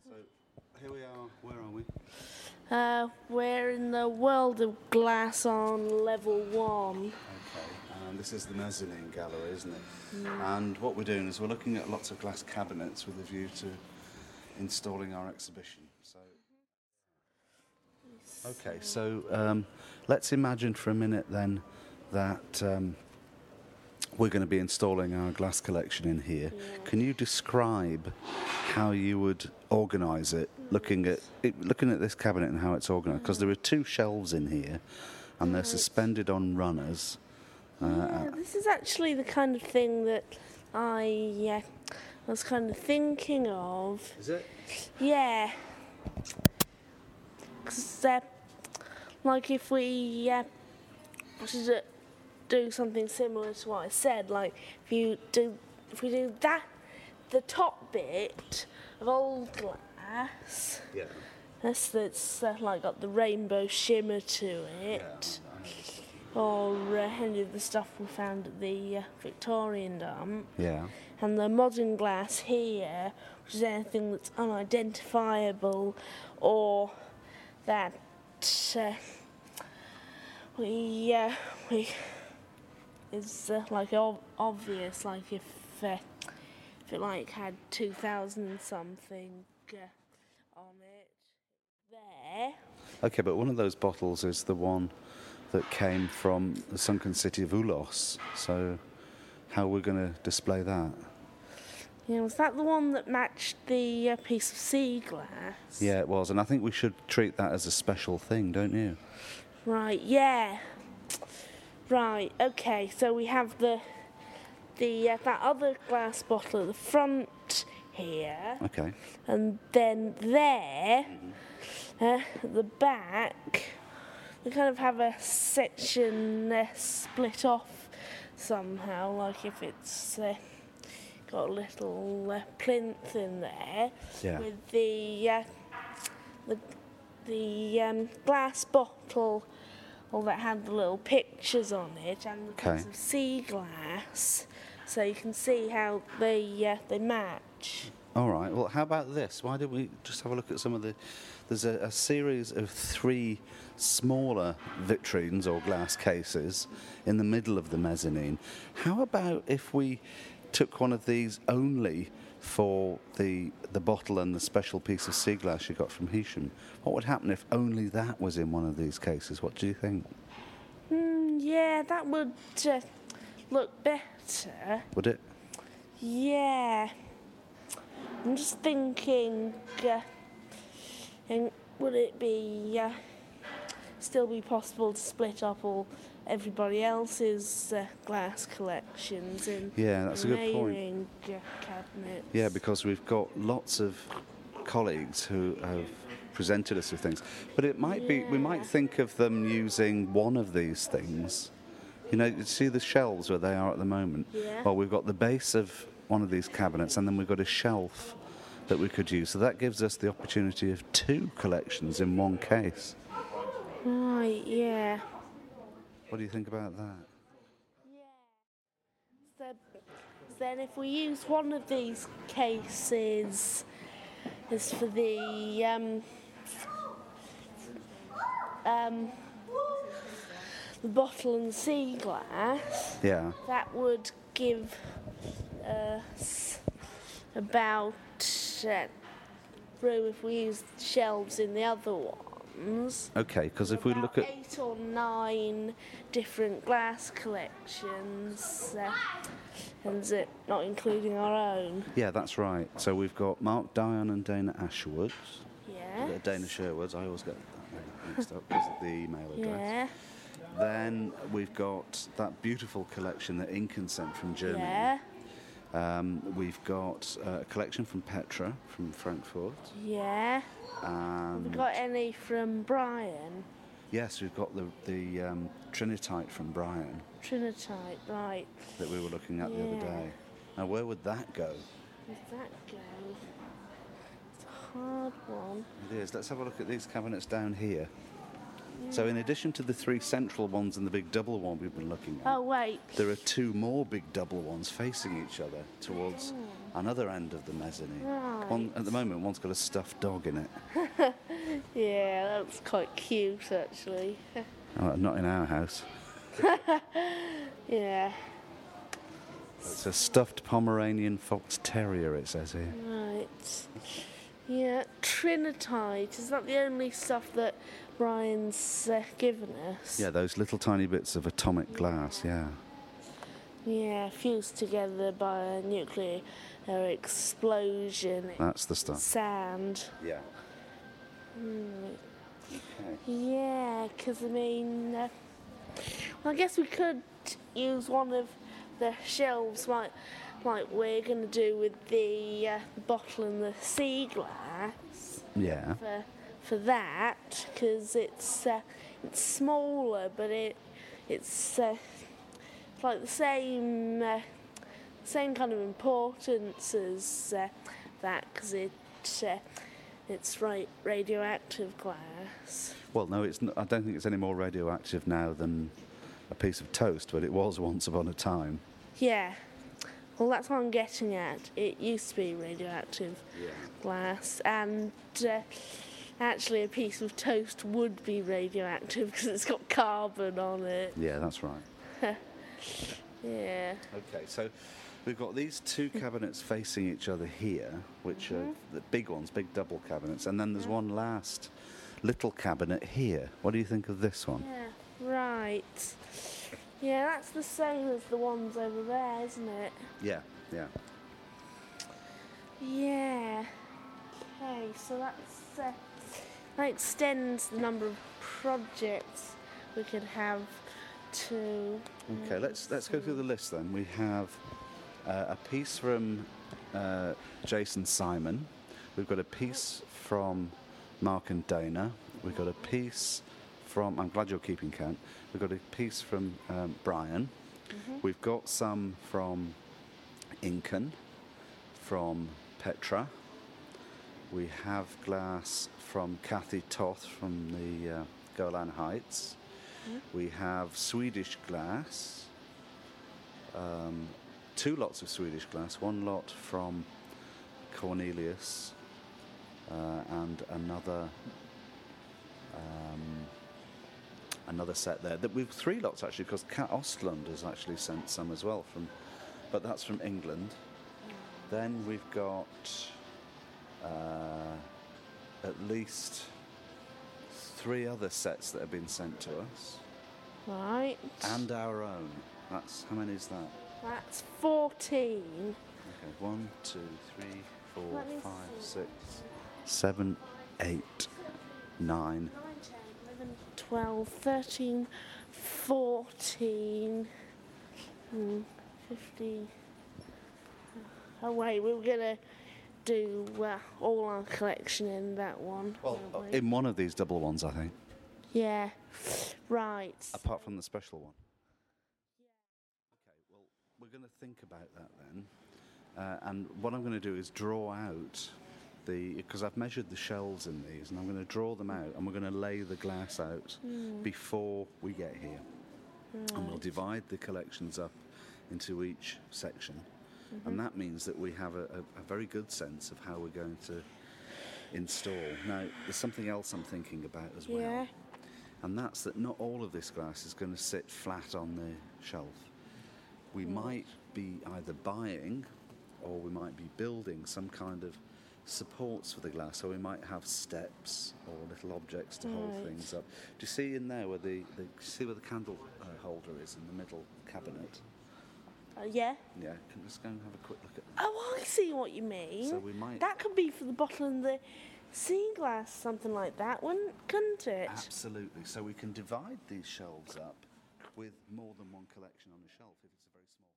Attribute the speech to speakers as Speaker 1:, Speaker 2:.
Speaker 1: So here we are. Where are we?
Speaker 2: We're in the world of glass on level 1.
Speaker 1: Okay, and this is the mezzanine gallery, isn't it? And what we're doing is we're looking at lots of glass cabinets with a view to installing our exhibition. So let's imagine for a minute then that we're going to be installing our glass collection in here.
Speaker 2: Yeah.
Speaker 1: Can you describe how you would organise it, looking at this cabinet and how it's organised? Because there are two shelves in here, and they're suspended on runners.
Speaker 2: This is actually the kind of thing that I was kind of thinking of.
Speaker 1: Is it?
Speaker 2: Yeah. 'Cause, like if we should do something similar to what I said, like if we do that, the top bit of old glass,
Speaker 1: Yeah.
Speaker 2: that's like got the rainbow shimmer to it, or any of the stuff we found at the Victorian dump.
Speaker 1: Yeah.
Speaker 2: And the modern glass here, which is anything that's unidentifiable or that we is like obvious, like if it like had 2000 and something on it there.
Speaker 1: Okay, but one of those bottles is the one that came from the sunken city of Ulos. So how are we going to display that?
Speaker 2: Yeah, was that the one that matched the piece of sea glass?
Speaker 1: Yeah, it was, and I think we should treat that as a special thing, don't you?
Speaker 2: Right, yeah. Right, okay, so we have the that other glass bottle at the front here.
Speaker 1: Okay.
Speaker 2: And then there, at the back, we kind of have a section split off somehow, like if it's got a little plinth in there,
Speaker 1: Yeah.
Speaker 2: with the glass bottle, or that had the little pictures on it, and the piece of sea glass, so you can see how they match.
Speaker 1: All right. Well, how about this? Why don't we just have a look at some of the... There's a series of 3 smaller vitrines or glass cases in the middle of the mezzanine. How about if we took one of these only for the bottle and the special piece of sea glass you got from Hisham? What would happen if only that was in one of these cases? What do you think?
Speaker 2: Yeah, that would look better.
Speaker 1: Would it?
Speaker 2: Yeah. I'm just thinking, and would it be still be possible to split up everybody else's glass collections in
Speaker 1: That's a good point.
Speaker 2: remaining cabinets?
Speaker 1: Yeah, because we've got lots of colleagues who have presented us with things. But it might be, we might think of them using one of these things. You know, you see the shelves where they are at the moment?
Speaker 2: Yeah.
Speaker 1: Well, we've got the base of one of these cabinets, and then we've got a shelf that we could use. So that gives us the opportunity of 2 collections in one case.
Speaker 2: Right, yeah.
Speaker 1: What do you think about that?
Speaker 2: Yeah. So then if we use one of these cases as for the bottle and sea glass,
Speaker 1: Yeah.
Speaker 2: that would give us about room if we use shelves in the other ones.
Speaker 1: Okay, because if we look at...
Speaker 2: 8 or 9 different glass collections, and not including our own.
Speaker 1: Yeah, that's right. So we've got Mark Dion and Dana Ashwood.
Speaker 2: Yeah.
Speaker 1: Dana Sherwoods. I always get that mixed up because of the email address.
Speaker 2: Yeah.
Speaker 1: Then we've got that beautiful collection that Incan sent from Germany.
Speaker 2: Yeah.
Speaker 1: We've got a collection from Petra from Frankfurt.
Speaker 2: Yeah.
Speaker 1: And
Speaker 2: Have we got any from Brian?
Speaker 1: yes, we've got the Trinitite from Brian
Speaker 2: Trinitite, right.
Speaker 1: that we were looking at the other
Speaker 2: Yeah.
Speaker 1: day. Now, where would that go?
Speaker 2: Where'd that go? It's a hard one.
Speaker 1: It is. Let's have a look at these cabinets down here. So in addition to the 3 central ones and the big double one we've been looking at,
Speaker 2: Oh, wait.
Speaker 1: there are 2 more big double ones facing each other towards another end of the mezzanine.
Speaker 2: Right.
Speaker 1: One, at the moment, one's got a stuffed dog in it.
Speaker 2: Yeah, that's quite cute actually.
Speaker 1: Not in our house.
Speaker 2: Yeah.
Speaker 1: It's a stuffed Pomeranian fox terrier, it says here.
Speaker 2: Right. Yeah, Trinitite. Is that the only stuff that Brian's given us?
Speaker 1: Yeah, those little tiny bits of atomic glass, yeah.
Speaker 2: Yeah, fused together by a nuclear explosion.
Speaker 1: That's the stuff.
Speaker 2: Sand.
Speaker 1: Yeah. Okay.
Speaker 2: Yeah, because I mean, I guess we could use one of the shelves like we're going to do with the bottle and the sea glass
Speaker 1: Yeah.
Speaker 2: for that, because it's smaller, but it's like the same kind of importance as that, because it's radioactive glass.
Speaker 1: Well, no, it's not, I don't think it's any more radioactive now than a piece of toast, but it was once upon a time.
Speaker 2: Yeah. Well, that's what I'm getting at. It used to be radioactive glass, and actually a piece of toast would be radioactive because it's got carbon on it.
Speaker 1: Yeah, that's right.
Speaker 2: Yeah.
Speaker 1: Okay, so we've got these two cabinets facing each other here, which are the big ones, big double cabinets, and then there's one last little cabinet here. What do you think of this one?
Speaker 2: Yeah. Right. Yeah, that's the same as the ones over there, isn't it?
Speaker 1: Yeah, yeah.
Speaker 2: Yeah. Okay, so that extends the number of projects we could have to.
Speaker 1: Okay, let's go through the list then. We have a piece from Jason Simon. We've got a piece from Mark and Dana. We've got a piece from, I'm glad you're keeping count. We've got a piece from Brian. We've got some from Incan, from Petra. We have glass from Kathy Toth from the Golan Heights. We have Swedish glass, two lots of Swedish glass, one lot from Cornelius and another set there. We've three lots actually, because Kat Ostlund has actually sent some as well but that's from England. Then we've got at least three other sets that have been sent to us.
Speaker 2: Right.
Speaker 1: And our own. That's, how many is that?
Speaker 2: That's 14.
Speaker 1: Okay, 1, 2, 3, 4,
Speaker 2: Let me
Speaker 1: 5,
Speaker 2: see.
Speaker 1: 6, 7, 8, 9.
Speaker 2: 11, 12, 13, 14, 15. Oh wait, we were going to do all our collection in that one.
Speaker 1: Well,
Speaker 2: weren't we?
Speaker 1: in one of these double ones, I think.
Speaker 2: Yeah, right.
Speaker 1: Apart from the special one. Okay, well, we're going to think about that then. And what I'm going to do is draw out because I've measured the shelves in these, and I'm going to draw them out, and we're going to lay the glass out before we get here.
Speaker 2: Right.
Speaker 1: And we'll divide the collections up into each section. And that means that we have a very good sense of how we're going to install. Now, there's something else I'm thinking about as well.
Speaker 2: Yeah.
Speaker 1: And that's that not all of this glass is going to sit flat on the shelf. We might be either buying or we might be building some kind of supports for the glass. So we might have steps or little objects to hold things up. Do you see in there where the candle holder is in the middle cabinet?
Speaker 2: Yeah.
Speaker 1: Yeah, can we just go and have a quick look at that?
Speaker 2: Oh, I see what you mean.
Speaker 1: So we might...
Speaker 2: That could be for the bottle and the sea glass, something like that, couldn't it?
Speaker 1: Absolutely. So we can divide these shelves up with more than one collection on a shelf if it's a very small...